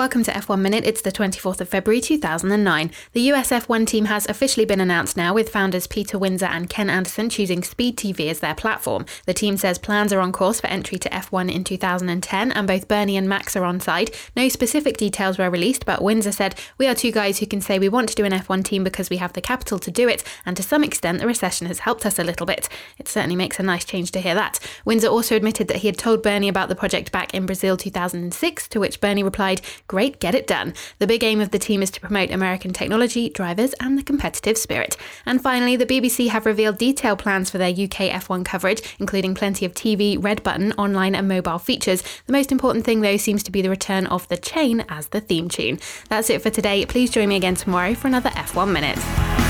welcome to F1 Minute. It's the 24th of February 2009. The US F1 team has officially been announced now, with founders Peter Windsor and Ken Anderson choosing Speed TV as their platform. The team says plans are on course for entry to F1 in 2010, and both Bernie and Max are on side. No specific details were released, but Windsor said, "We are two guys who can say we want to do an F1 team because we have the capital to do it, and to some extent the recession has helped us a little bit." It certainly makes a nice change to hear that. Windsor also admitted that he had told Bernie about the project back in Brazil 2006, to which Bernie replied, "Great, get it done." The big aim of the team is to promote American technology, drivers and the competitive spirit. And finally, the BBC have revealed detailed plans for their UK F1 coverage, including plenty of TV, red button, online and mobile features. The most important thing, though, seems to be the return of The Chain as the theme tune. That's it for today. Please join me again tomorrow for another F1 Minute.